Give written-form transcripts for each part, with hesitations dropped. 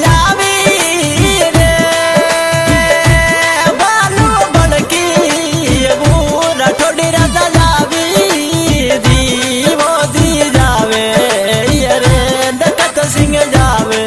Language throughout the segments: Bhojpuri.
जावी रे बालू बड़की वो राठौड़ी राजा जावी दी वो दी जावे रे नखत सिंह जावे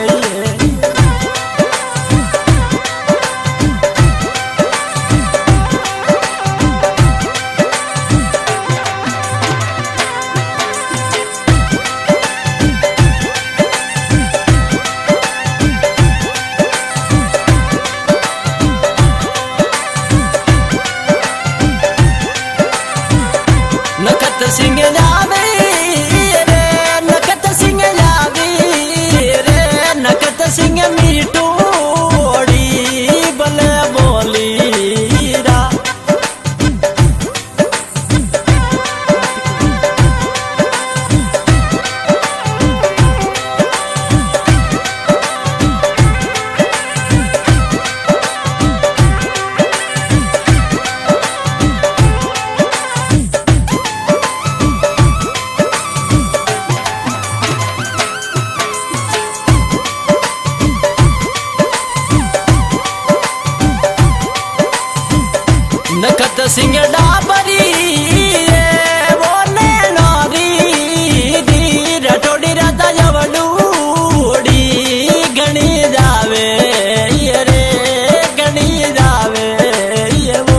नखत सिंह जावे रे नखत सिंह जावी रे नखत सिंह मीठोड़ी बले बोली रा नखत सिंह डाबरी रे वो नैनारी दी राठौड़ी राजा जवड़ूड़ी गणी जावे रे गणी जावे वो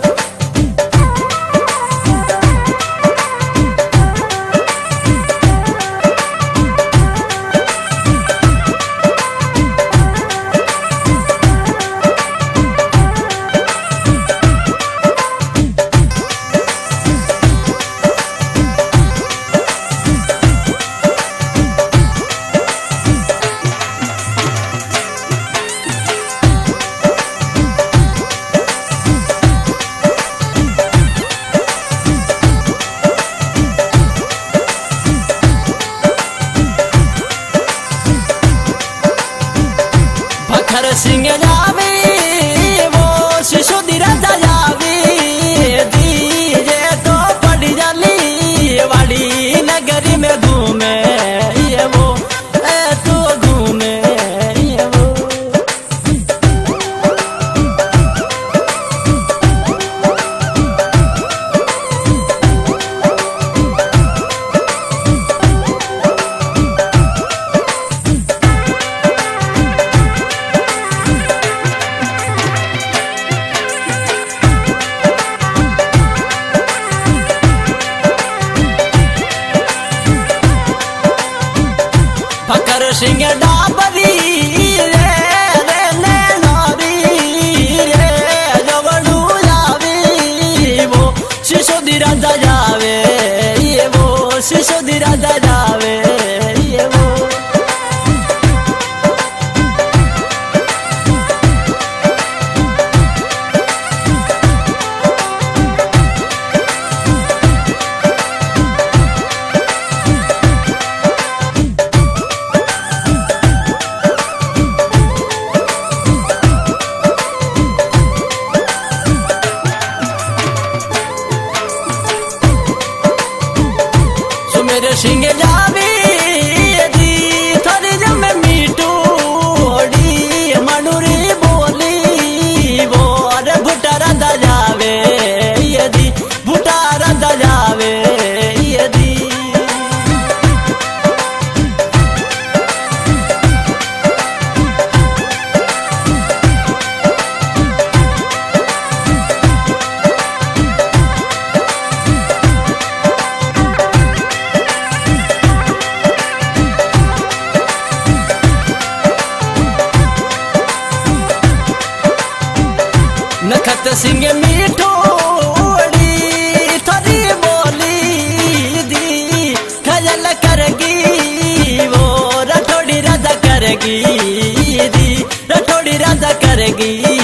भखर सिंह जावे वो शिशुदी राजा जावे दी ये तो पड़ी जाली वाड़ी नगरी में घूमे ये वो तो घूमे ये वो भखर सिंह डाबरी रे रे नैनारी रे जवड़ू जावी वो शिशुदी राजा जावे ये वो शिशुदी राजा जावे ये वो सुमेर सिंह जावी दी थोड़ी जम मीठोड़ी मनुरी बोली वो अरे भुटा राजा जावे यदि भुटा राजा जावे यदि नखत सिंह मीठोड़ी थोड़ी बोली दी खजल करगी वो राठौड़ी राजा करगी दी राठौड़ी राजा करगी